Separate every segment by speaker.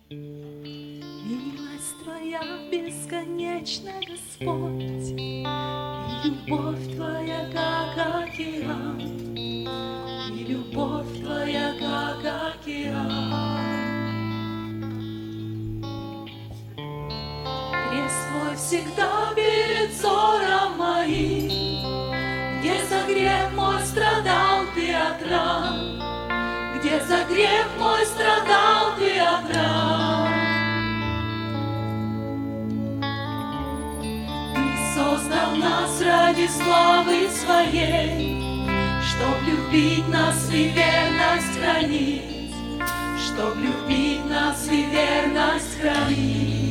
Speaker 1: Милость Твоя бесконечна, Господь, и любовь Твоя, как океан, и любовь Твоя, как океан. Крест Твой всегда перед взором моим, где за грех мой страдал Ты от ран, где за грех мой страдал Ты от ран. Ты создал нас ради славы Своей, чтоб любить нас и верность хранить, чтоб любить нас и верность хранить.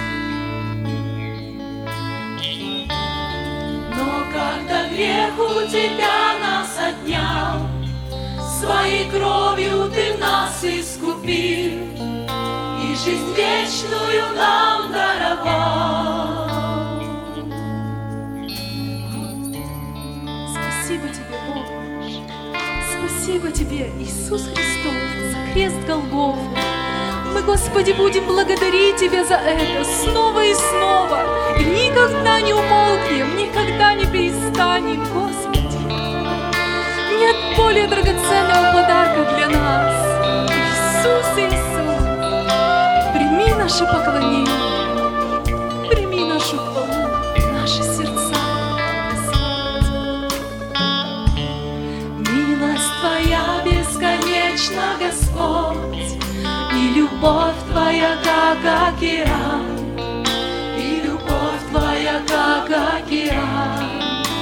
Speaker 1: Но когда грех у Тебя нас отнял, Своей кровью Ты нас искупил и жизнь вечную нам даровал. Спасибо Тебе, Бог наш, спасибо Тебе, Иисус Христос, за крест Голгофы. Мы, Господи, будем благодарить Тебя за это снова и снова, и никогда не умолкнем, никогда не перестанем, Господи. Нет более драгоценного подарка для нас. Иисус, Иисус, прими наше поклонение, прими нашу хвалу, наши сердца, Господь. Милость Твоя бесконечна, Господь, и любовь Твоя, как океан, и любовь Твоя, как океан.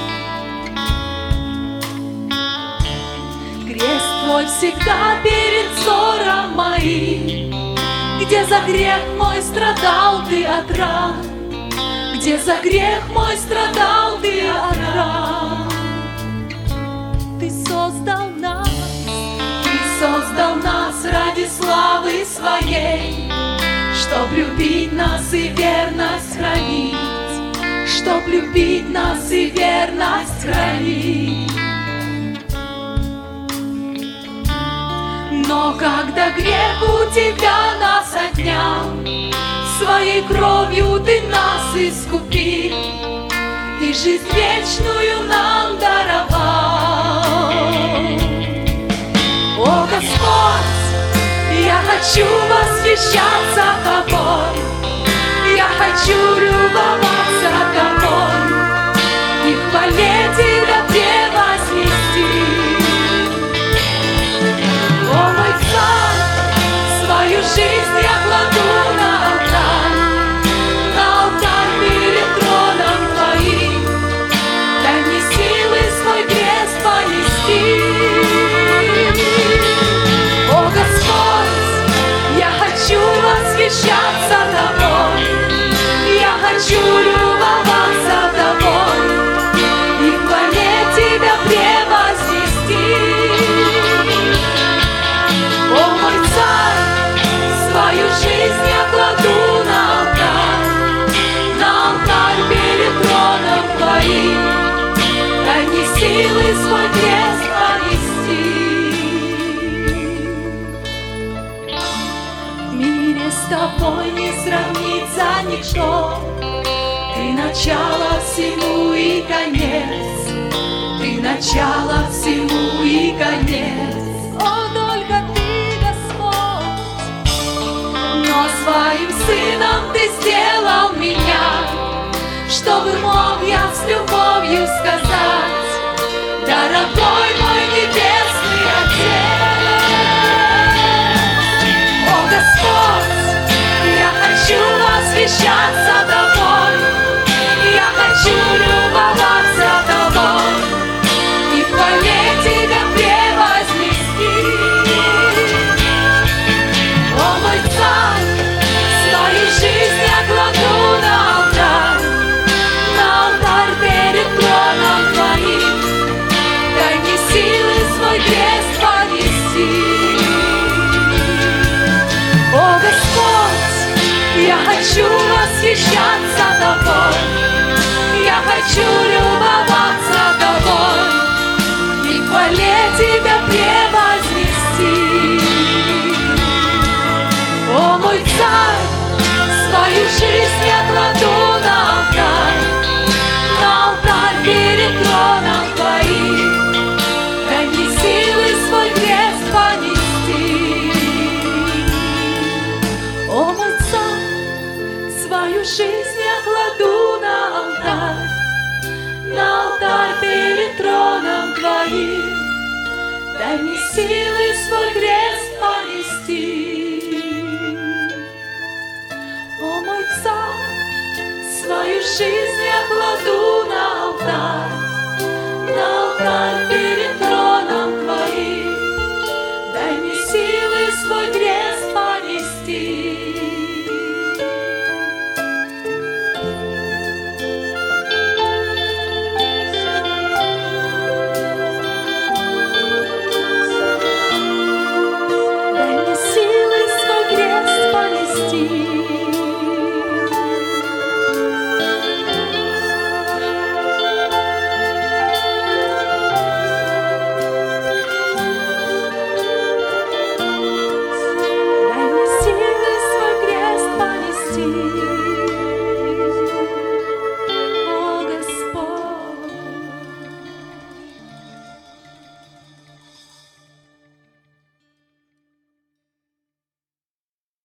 Speaker 1: Крест Твой всегда перед взором моим, где за грех мой страдал Ты от ран, где за грех мой страдал Ты от ран. Ты создал нас ради славы Своей, чтоб любить нас и верность хранить, чтоб любить нас и верность хранить. Но когда грех у Тебя нас отнял, Своей кровью Ты нас искупил и жизнь вечную нам даровал. О, Господь, я хочу восхищаться Тобой, я хочу любоваться Тобой и в хвале Тебя превознести. О, мой Царь, свою жизнь я кладу на алтарь перед троном Твоим. Дай мне силы свой крест понести. О, Господь, я хочу восхищаться Тобой, я хочу любоваться Тобой и в хвале Тебя превознести. О, мой Царь, свою жизнь я кладу на алтарь перед троном Твоим. Дай мне силы свой крест понести. В мире с Тобой не сравнится ничто, Ты начало всему и конец, Ты начало всему и конец. О, только Ты, Господь, но Своим Сыном Ты сделал меня, чтобы мог я с любовью сказать: дорогой мой небесный Отец. О, Господь, я хочу восхищаться Тобой, я хочу любоваться Тобой и в хвале Тебя превознести. О, мой Царь, свою жизнь я кладу на алтарь перед троном Твоим. Дай мне силы свой крест понести. О, Господь, я хочу восхищаться Тобой, я хочу любоваться Тобой и в хвале Тебя превознести. О, мой Царь, силы свой грех